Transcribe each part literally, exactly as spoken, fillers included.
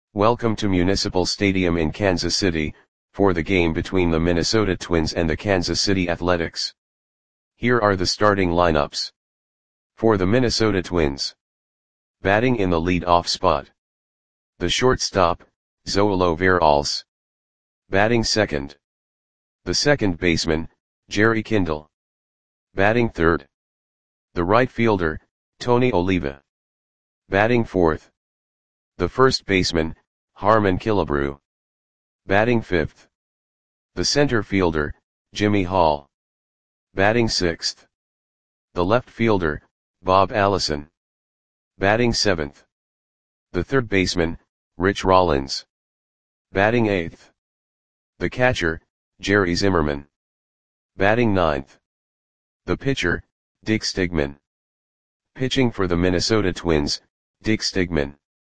Welcome to Municipal Stadium in Kansas City, for the game between the Minnesota Twins and the Kansas City Athletics. Here are the starting lineups. For the Minnesota Twins. Batting in the lead-off spot. The shortstop, Zoilo Veralles. Batting second. The second baseman, Jerry Kindle. Batting third. The right fielder, Tony Oliva. Batting fourth. The first baseman, Harmon Killebrew. Batting fifth. The center fielder, Jimmy Hall. Batting sixth. The left fielder, Bob Allison. Batting seventh. The third baseman, Rich Rollins. Batting eighth. The catcher, Jerry Zimmerman. Batting ninth. The pitcher, Dick Stigman. Pitching for the Minnesota Twins, Dick Stigman.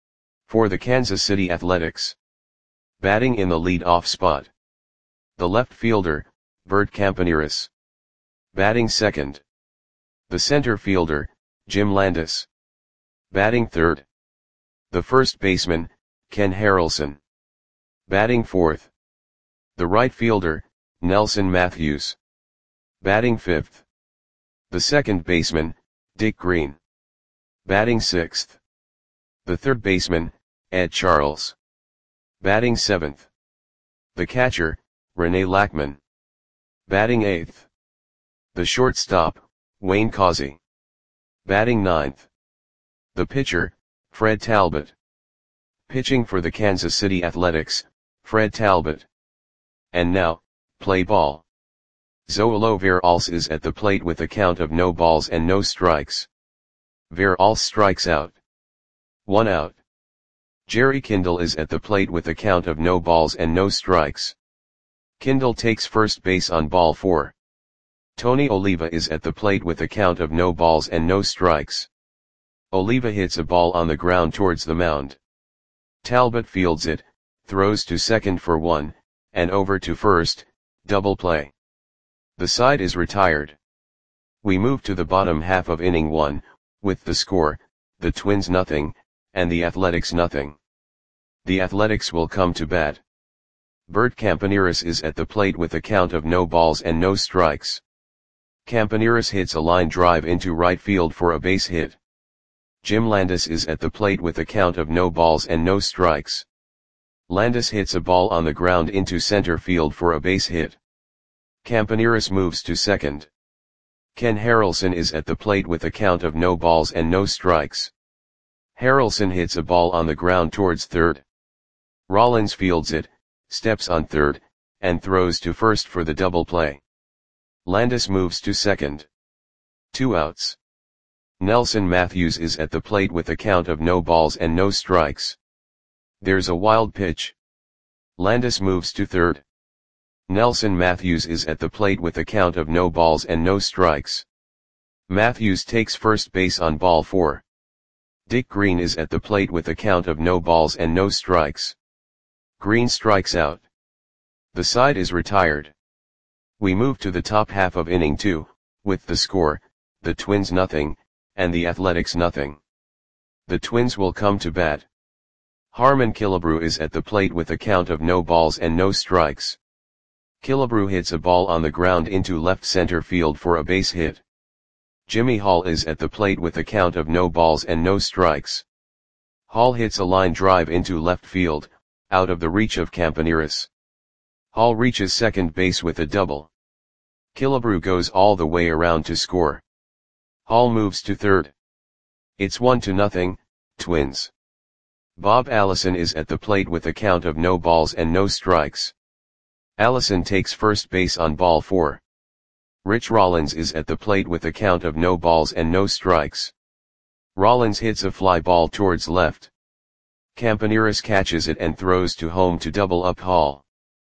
For the Kansas City Athletics. Batting in the lead-off spot. The left fielder, Bert Campaneris. Batting second. The center fielder, Jim Landis. Batting third. The first baseman, Ken Harrelson. Batting fourth. The right fielder, Nelson Matthews. Batting fifth. The second baseman, Dick Green. Batting sixth. The third baseman, Ed Charles. Batting seventh. The catcher, Rene Lackman. Batting eighth. The shortstop, Wayne Causey. Batting ninth. The pitcher, Fred Talbot. Pitching for the Kansas City Athletics, Fred Talbot. And now, play ball. Zoilo Veralles is at the plate with a count of no balls and no strikes. Veralles strikes out. One out. Jerry Kindle is at the plate with a count of no balls and no strikes. Kindle takes first base on ball four. Tony Oliva is at the plate with a count of no balls and no strikes. Oliva hits a ball on the ground towards the mound. Talbot fields it, throws to second for one, and over to first, double play. The side is retired. We move to the bottom half of inning one, with the score, the Twins nothing, and the Athletics nothing. The Athletics will come to bat. Bert Campaneris is at the plate with a count of no balls and no strikes. Campaneris hits a line drive into right field for a base hit. Jim Landis is at the plate with a count of no balls and no strikes. Landis hits a ball on the ground into center field for a base hit. Campaneris moves to second. Ken Harrelson is at the plate with a count of no balls and no strikes. Harrelson hits a ball on the ground towards third. Rollins fields it, steps on third, and throws to first for the double play. Landis moves to second. Two outs. Nelson Matthews is at the plate with a count of no balls and no strikes. There's a wild pitch. Landis moves to third. Nelson Matthews is at the plate with a count of no balls and no strikes. Matthews takes first base on ball four. Dick Green is at the plate with a count of no balls and no strikes. Green strikes out. The side is retired. We move to the top half of inning two, with the score, the Twins nothing, and the Athletics nothing. The Twins will come to bat. Harmon Killebrew is at the plate with a count of no balls and no strikes. Killebrew hits a ball on the ground into left center field for a base hit. Jimmy Hall is at the plate with a count of no balls and no strikes. Hall hits a line drive into left field, out of the reach of Campaneris. Hall reaches second base with a double. Killebrew goes all the way around to score. Hall moves to third. It's one to nothing, Twins. Bob Allison is at the plate with a count of no balls and no strikes. Allison takes first base on ball four. Rich Rollins is at the plate with a count of no balls and no strikes. Rollins hits a fly ball towards left. Campaneris catches it and throws to home to double up Hall.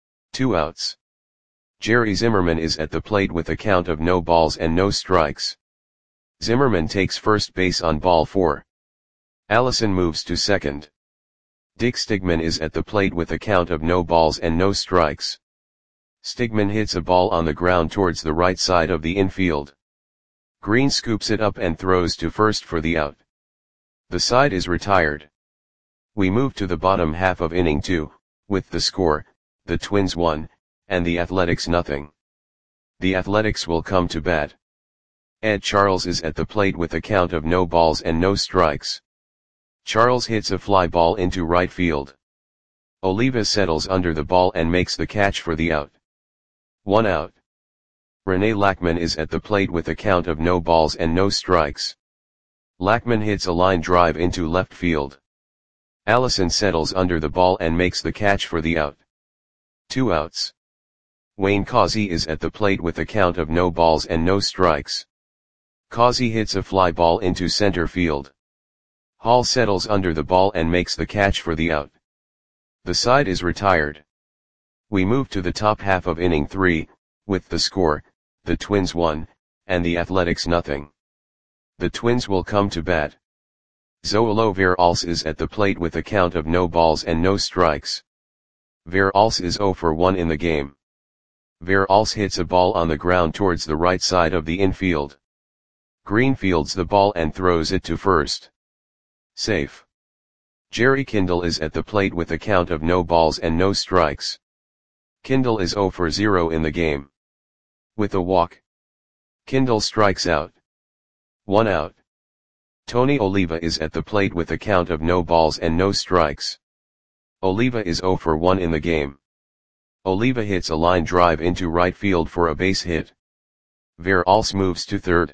Two outs. Jerry Zimmerman is at the plate with a count of no balls and no strikes. Zimmerman takes first base on ball four. Allison moves to second. Dick Stigman is at the plate with a count of no balls and no strikes. Stigman hits a ball on the ground towards the right side of the infield. Green scoops it up and throws to first for the out. The side is retired. We move to the bottom half of inning two, with the score, the Twins one, and the Athletics nothing. The Athletics will come to bat. Ed Charles is at the plate with a count of no balls and no strikes. Charles hits a fly ball into right field. Oliva settles under the ball and makes the catch for the out. One out. Rene Lackman is at the plate with a count of no balls and no strikes. Lackman hits a line drive into left field. Allison settles under the ball and makes the catch for the out. Two outs. Wayne Causey is at the plate with a count of no balls and no strikes. Causey hits a fly ball into center field. Hall settles under the ball and makes the catch for the out. The side is retired. We move to the top half of inning three, with the score, the Twins one, and the Athletics nothing. The Twins will come to bat. Zoilo Veralce is at the plate with a count of no balls and no strikes. Veralce is zero for one in the game. Veralce hits a ball on the ground towards the right side of the infield. Green fields the ball and throws it to first. Safe. Jerry Kindle is at the plate with a count of no balls and no strikes. Kindle is zero for zero in the game. With a walk, Kindle strikes out. One out. Tony Oliva is at the plate with a count of no balls and no strikes. Oliva is zero for one in the game. Oliva hits a line drive into right field for a base hit. Veralce moves to third.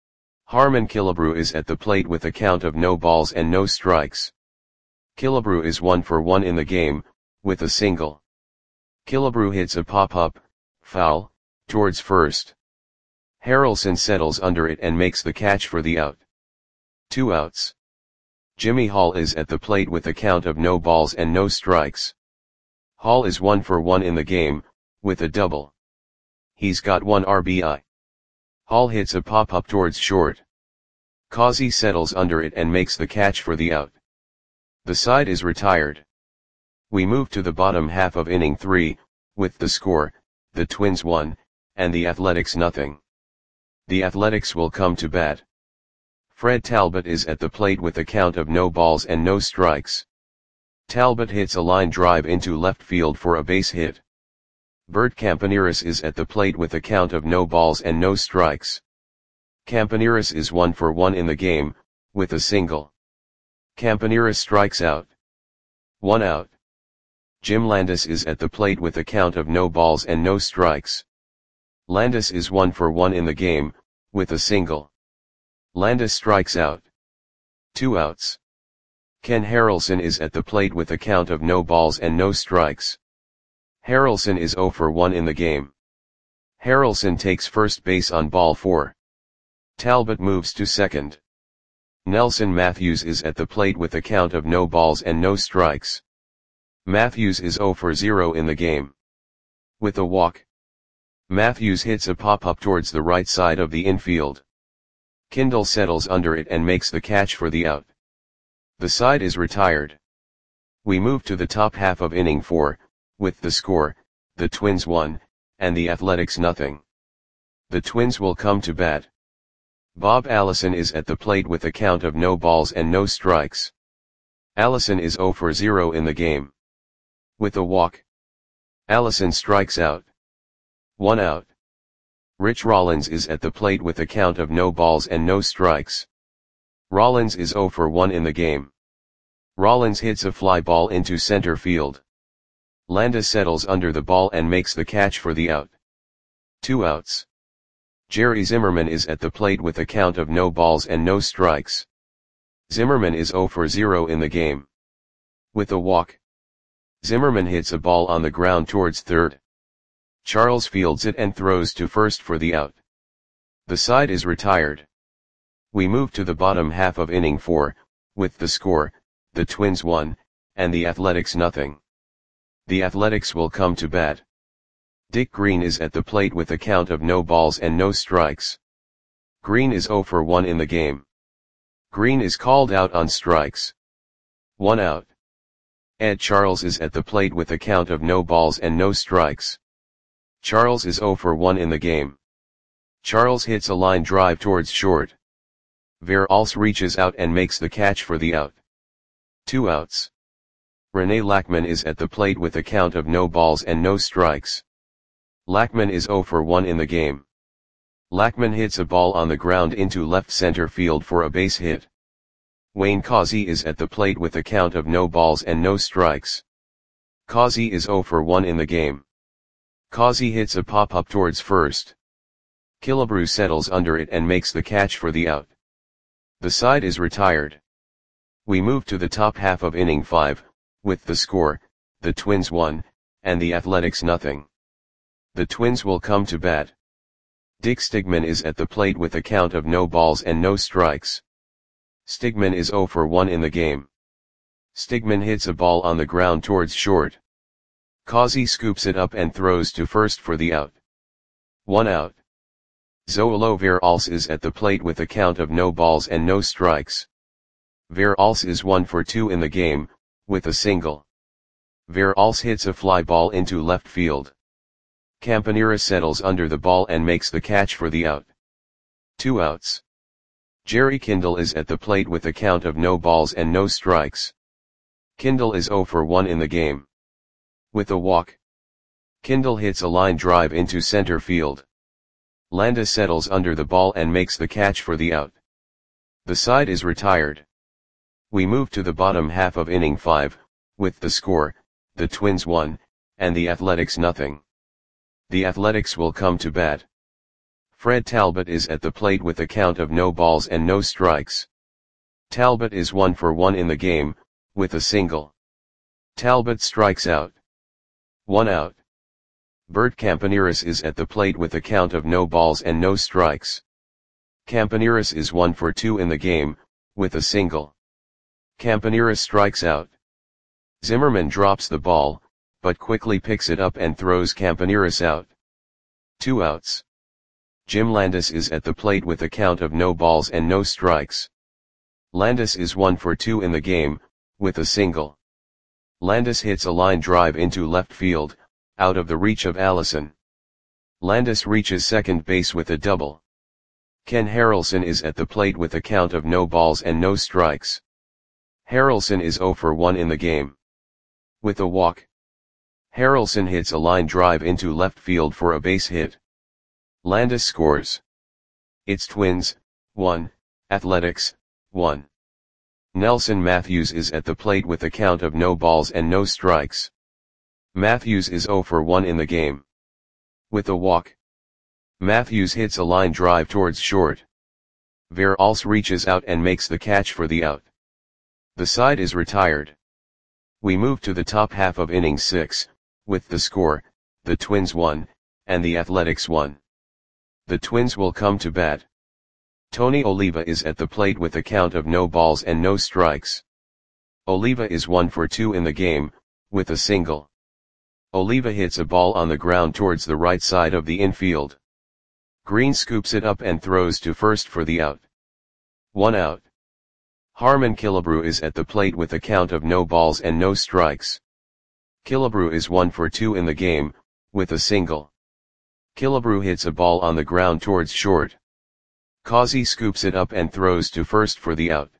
Harmon Killebrew is at the plate with a count of no balls and no strikes. Killebrew is one for one in the game, with a single. Killebrew hits a pop-up, foul, towards first. Harrelson settles under it and makes the catch for the out. Two outs. Jimmy Hall is at the plate with a count of no balls and no strikes. Hall is one for one in the game, with a double. He's got one R B I. Hall hits a pop-up towards short. Causey settles under it and makes the catch for the out. The side is retired. We move to the bottom half of inning three, with the score, the Twins one, and the Athletics nothing. The Athletics will come to bat. Fred Talbot is at the plate with a count of no balls and no strikes. Talbot hits a line drive into left field for a base hit. Bert Campaneris is at the plate with a count of no balls and no strikes. Campaneris is one for one in the game, with a single. Campaneris strikes out. One out. Jim Landis is at the plate with a count of no balls and no strikes. Landis is one for one in the game, with a single. Landis strikes out. Two outs. Ken Harrelson is at the plate with a count of no balls and no strikes. Harrelson is zero for one in the game. Harrelson takes first base on ball four. Talbot moves to second. Nelson Matthews is at the plate with a count of no balls and no strikes. Matthews is zero for zero in the game. With a walk, Matthews hits a pop-up towards the right side of the infield. Kindle settles under it and makes the catch for the out. The side is retired. We move to the top half of inning four, with the score, the Twins one, and the Athletics nothing. The Twins will come to bat. Bob Allison is at the plate with a count of no balls and no strikes. Allison is zero for zero in the game. With a walk, Allison strikes out. One out. Rich Rollins is at the plate with a count of no balls and no strikes. Rollins is zero for one in the game. Rollins hits a fly ball into center field. Landis settles under the ball and makes the catch for the out. Two outs. Jerry Zimmerman is at the plate with a count of no balls and no strikes. Zimmerman is zero for zero in the game. With a walk, Zimmerman hits a ball on the ground towards third. Charles fields it and throws to first for the out. The side is retired. We move to the bottom half of inning four, with the score, the Twins one, and the Athletics nothing. The Athletics will come to bat. Dick Green is at the plate with a count of no balls and no strikes. Green is zero for one in the game. Green is called out on strikes. One out. Ed Charles is at the plate with a count of no balls and no strikes. Charles is zero for one in the game. Charles hits a line drive towards short. Veralce reaches out and makes the catch for the out. Two outs. Rene Lackman is at the plate with a count of no balls and no strikes. Lackman is zero for one in the game. Lackman hits a ball on the ground into left center field for a base hit. Wayne Causey is at the plate with a count of no balls and no strikes. Causey is zero for one in the game. Causey hits a pop-up towards first. Killebrew settles under it and makes the catch for the out. The side is retired. We move to the top half of inning five, with the score, the Twins one, and the Athletics nothing. The Twins will come to bat. Dick Stigman is at the plate with a count of no balls and no strikes. Stigman is zero for one in the game. Stigman hits a ball on the ground towards short. Causey scoops it up and throws to first for the out. One out. Zoilo Veralce is at the plate with a count of no balls and no strikes. Veralce is one for two in the game, with a single. Veralce hits a fly ball into left field. Campanera settles under the ball and makes the catch for the out. Two outs. Jerry Kindle is at the plate with a count of no balls and no strikes. Kindle is zero for one in the game. With a walk. Kindle hits a line drive into center field. Landa settles under the ball and makes the catch for the out. The side is retired. We move to the bottom half of inning five, with the score, the Twins one, and the Athletics nothing. The Athletics will come to bat. Fred Talbot is at the plate with a count of no balls and no strikes. Talbot is one for one in the game, with a single. Talbot strikes out. One out. Bert Campaneris is at the plate with a count of no balls and no strikes. Campaneris is one for two in the game, with a single. Campaneris strikes out. Zimmerman drops the ball, but quickly picks it up and throws Campaneris out. Two outs. Jim Landis is at the plate with a count of no balls and no strikes. Landis is one for two in the game, with a single. Landis hits a line drive into left field, out of the reach of Allison. Landis reaches second base with a double. Ken Harrelson is at the plate with a count of no balls and no strikes. Harrelson is zero for one in the game. With a walk. Harrelson hits a line drive into left field for a base hit. Landis scores. It's Twins, one, Athletics, one. Nelson Matthews is at the plate with a count of no balls and no strikes. Matthews is zero for one in the game. With a walk. Matthews hits a line drive towards short. Veralce reaches out and makes the catch for the out. The side is retired. We move to the top half of inning six, with the score, the Twins one, and the Athletics one. The Twins will come to bat. Tony Oliva is at the plate with a count of no balls and no strikes. Oliva is one for two in the game, with a single. Oliva hits a ball on the ground towards the right side of the infield. Green scoops it up and throws to first for the out. One out. Harmon Killebrew is at the plate with a count of no balls and no strikes. Killebrew is one for two in the game, with a single. Killebrew hits a ball on the ground towards short. Causey scoops it up and throws to first for the out.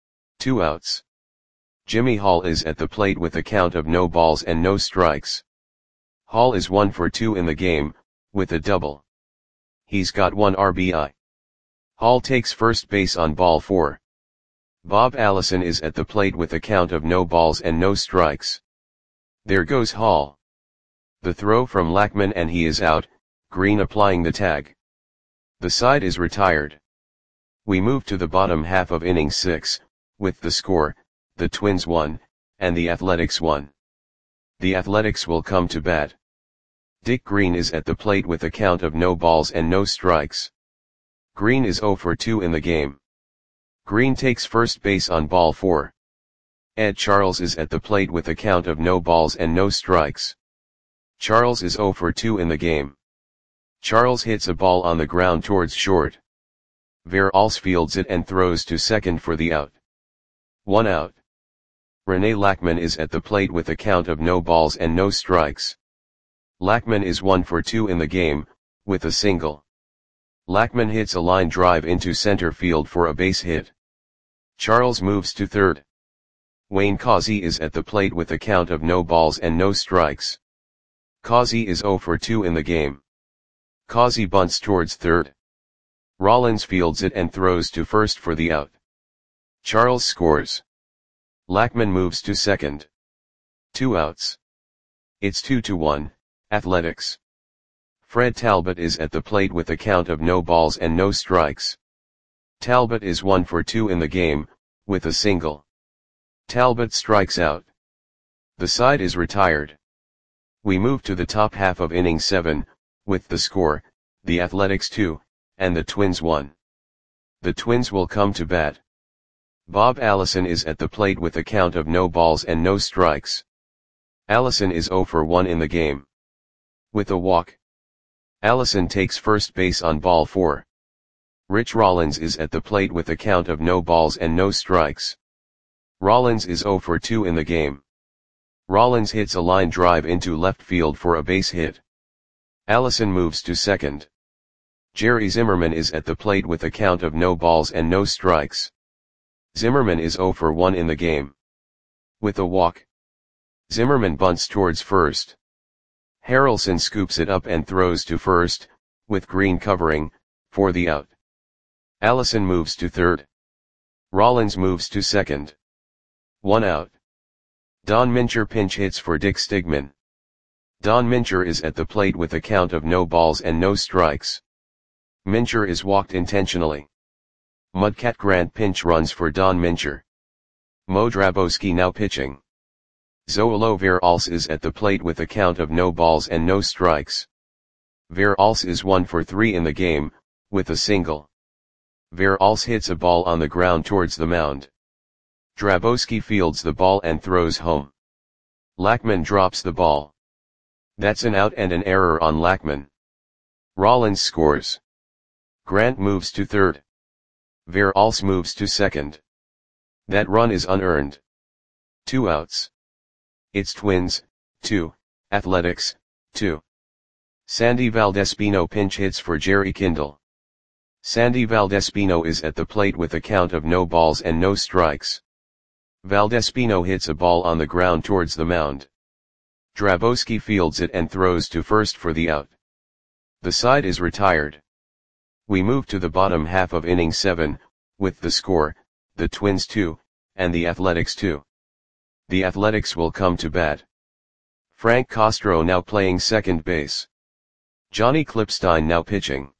Two outs. Jimmy Hall is at the plate with a count of no balls and no strikes. Hall is one for two in the game, with a double. He's got one R B I. Hall takes first base on ball four. Bob Allison is at the plate with a count of no balls and no strikes. There goes Hall. The throw from Lackman and he is out, Green applying the tag. The side is retired. We move to the bottom half of inning six, with the score, the Twins one, and the Athletics one. The Athletics will come to bat. Dick Green is at the plate with a count of no balls and no strikes. Green is zero for two in the game. Green takes first base on ball four. Ed Charles is at the plate with a count of no balls and no strikes. Charles is zero for two in the game. Charles hits a ball on the ground towards short. Veralce fields it and throws to second for the out. One out. Rene Lackman is at the plate with a count of no balls and no strikes. Lackman is one for two in the game, with a single. Lackman hits a line drive into center field for a base hit. Charles moves to third. Wayne Causey is at the plate with a count of no balls and no strikes. Causey is zero for two in the game. Causey bunts towards third. Rollins fields it and throws to first for the out. Charles scores. Lackman moves to second. Two outs. It's two to one, Athletics. Fred Talbot is at the plate with a count of no balls and no strikes. Talbot is one for two in the game, with a single. Talbot strikes out. The side is retired. We move to the top half of inning seven, with the score, the Athletics two, and the Twins one. The Twins will come to bat. Bob Allison is at the plate with a count of no balls and no strikes. Allison is zero for one in the game. With a walk. Allison takes first base on ball four. Rich Rollins is at the plate with a count of no balls and no strikes. Rollins is zero for two in the game. Rollins hits a line drive into left field for a base hit. Allison moves to second. Jerry Zimmerman is at the plate with a count of no balls and no strikes. Zimmerman is zero for one in the game. With a walk. Zimmerman bunts towards first. Harrelson scoops it up and throws to first, with Green covering, for the out. Allison moves to third. Rollins moves to second. One out. Don Mincher pinch hits for Dick Stigman. Don Mincher is at the plate with a count of no balls and no strikes. Mincher is walked intentionally. Mudcat Grant pinch runs for Don Mincher. Mo Drabowski now pitching. Zoilo Veralce is at the plate with a count of no balls and no strikes. Veralce is one for three in the game, with a single. Veralce hits a ball on the ground towards the mound. Drabowski fields the ball and throws home. Lackman drops the ball. That's an out and an error on Lackman. Rollins scores. Grant moves to third. Veralce moves to second. That run is unearned. Two outs. It's Twins, two, Athletics, two. Sandy Valdespino pinch hits for Jerry Kindle. Sandy Valdespino is at the plate with a count of no balls and no strikes. Valdespino hits a ball on the ground towards the mound. Drabowski fields it and throws to first for the out. The side is retired. We move to the bottom half of inning seven, with the score, the Twins two, and the Athletics two. The Athletics will come to bat. Frank Castro now playing second base. Johnny Klipstein now pitching.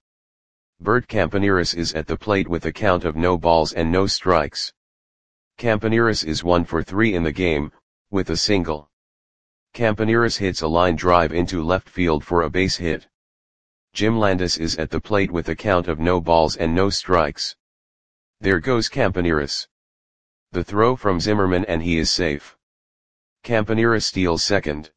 Bert Campaneris is at the plate with a count of no balls and no strikes. Campaneris is one for three in the game, with a single. Campaneris hits a line drive into left field for a base hit. Jim Landis is at the plate with a count of no balls and no strikes. There goes Campaneris. The throw from Zimmerman and he is safe. Campaneris steals second.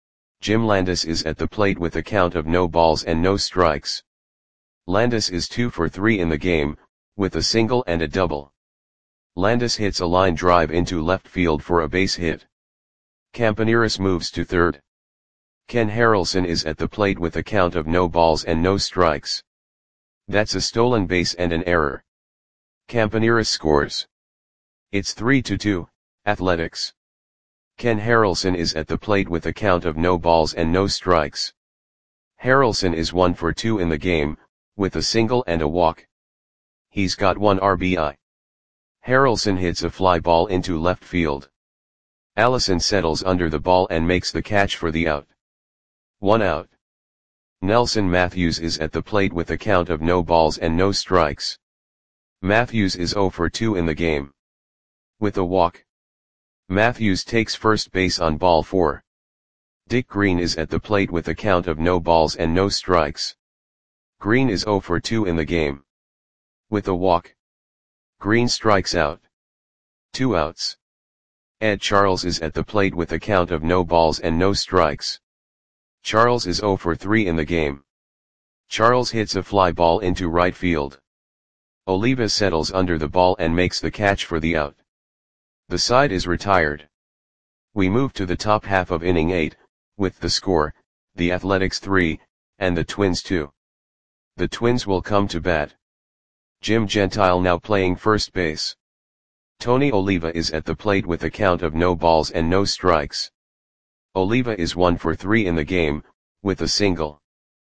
Jim Landis is at the plate with a count of no balls and no strikes. Landis is two for three in the game, with a single and a double. Landis hits a line drive into left field for a base hit. Campaneris moves to third. Ken Harrelson is at the plate with a count of no balls and no strikes. That's a stolen base and an error. Campaneris scores. It's three to two, Athletics. Ken Harrelson is at the plate with a count of no balls and no strikes. Harrelson is one for two in the game, with a single and a walk. He's got one R B I. Harrelson hits a fly ball into left field. Allison settles under the ball and makes the catch for the out. One out. Nelson Matthews is at the plate with a count of no balls and no strikes. Matthews is zero for two in the game. With a walk. Matthews takes first base on ball four. Dick Green is at the plate with a count of no balls and no strikes. Green is zero for two in the game. With a walk. Green strikes out. Two outs. Ed Charles is at the plate with a count of no balls and no strikes. Charles is zero for three in the game. Charles hits a fly ball into right field. Oliva settles under the ball and makes the catch for the out. The side is retired. We move to the top half of inning eight, with the score, the Athletics three, and the Twins two. The Twins will come to bat. Jim Gentile now playing first base. Tony Oliva is at the plate with a count of no balls and no strikes. Oliva is one for three in the game, with a single.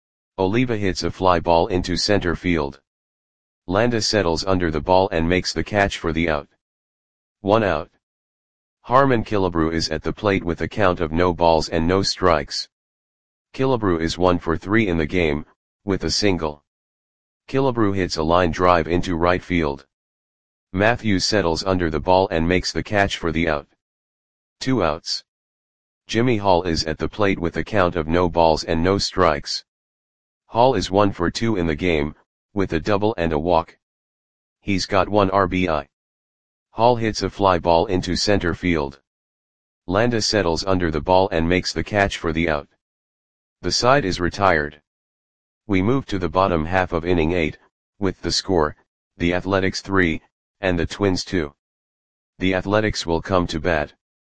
Oliva hits a fly ball into center field. Landa settles under the ball and makes the catch for the out. One out. Harmon Killebrew is at the plate with a count of no balls and no strikes. Killebrew is one for three in the game, with a single. Killebrew hits a line drive into right field. Matthews settles under the ball and makes the catch for the out. Two outs. Jimmy Hall is at the plate with a count of no balls and no strikes. Hall is one for two in the game, with a double and a walk. He's got one R B I. Hall hits a fly ball into center field. Landa settles under the ball and makes the catch for the out. The side is retired. We move to the bottom half of inning eight, with the score, the Athletics three, and the Twins two. The Athletics will come to bat.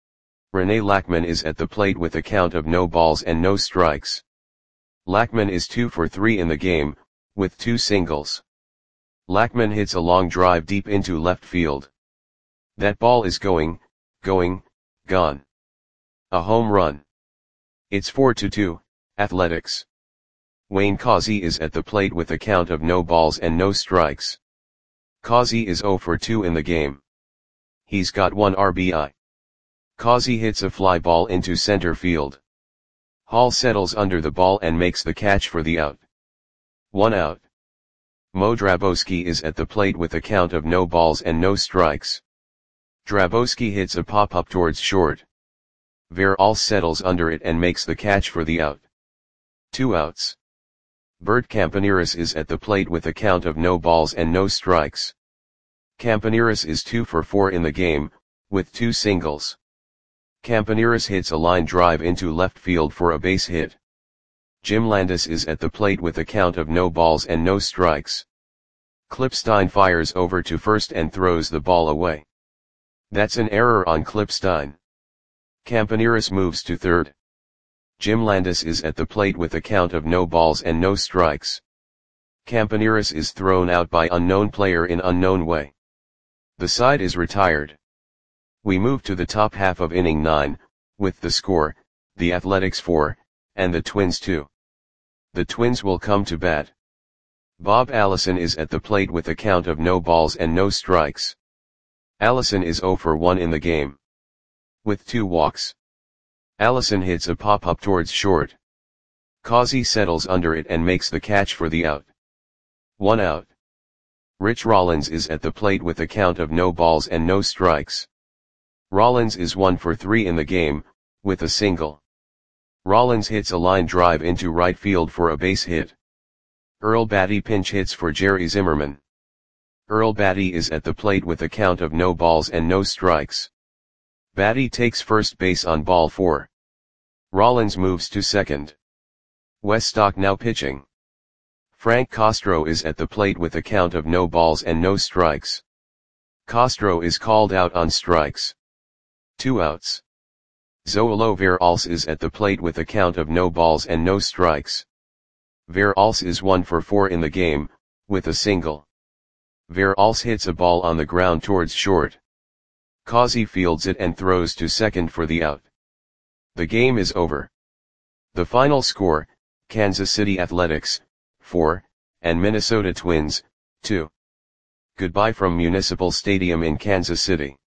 Rene Lackman is at the plate with a count of no balls and no strikes. Lackman is two for three in the game, with two singles. Lackman hits a long drive deep into left field. That ball is going, going, gone. A home run. It's four to two, Athletics. Wayne Causey is at the plate with a count of no balls and no strikes. Causey is zero for two in the game. He's got one R B I. Causey hits a fly ball into center field. Hall settles under the ball and makes the catch for the out. One out. Mo Drabowski is at the plate with a count of no balls and no strikes. Drabowski hits a pop-up towards short. Veralce settles under it and makes the catch for the out. Two outs. Bert Campaneris is at the plate with a count of no balls and no strikes. Campaneris is two for four in the game, with two singles. Campaneris hits a line drive into left field for a base hit. Jim Landis is at the plate with a count of no balls and no strikes. Klippstein fires over to first and throws the ball away. That's an error on Klippstein. Campaneris moves to third. Jim Landis is at the plate with a count of no balls and no strikes. Campaneris is thrown out by unknown player in unknown way. The side is retired. We move to the top half of inning nine, with the score, the Athletics four, and the Twins two. The Twins will come to bat. Bob Allison is at the plate with a count of no balls and no strikes. Allison is zero for one in the game. With two walks. Allison hits a pop-up towards short. Causey settles under it and makes the catch for the out. One out. Rich Rollins is at the plate with a count of no balls and no strikes. Rollins is one for three in the game, with a single. Rollins hits a line drive into right field for a base hit. Earl Batty pinch hits for Jerry Zimmerman. Earl Batty is at the plate with a count of no balls and no strikes. Batty takes first base on ball four. Rollins moves to second. Weststock now pitching. Frank Castro is at the plate with a count of no balls and no strikes. Castro is called out on strikes. Two outs. Zoilo Veralce is at the plate with a count of no balls and no strikes. Veralce is one for four in the game, with a single. Veralce hits a ball on the ground towards short. Causey fields it and throws to second for the out. The game is over. The final score, Kansas City Athletics, four, and Minnesota Twins, two. Goodbye from Municipal Stadium in Kansas City.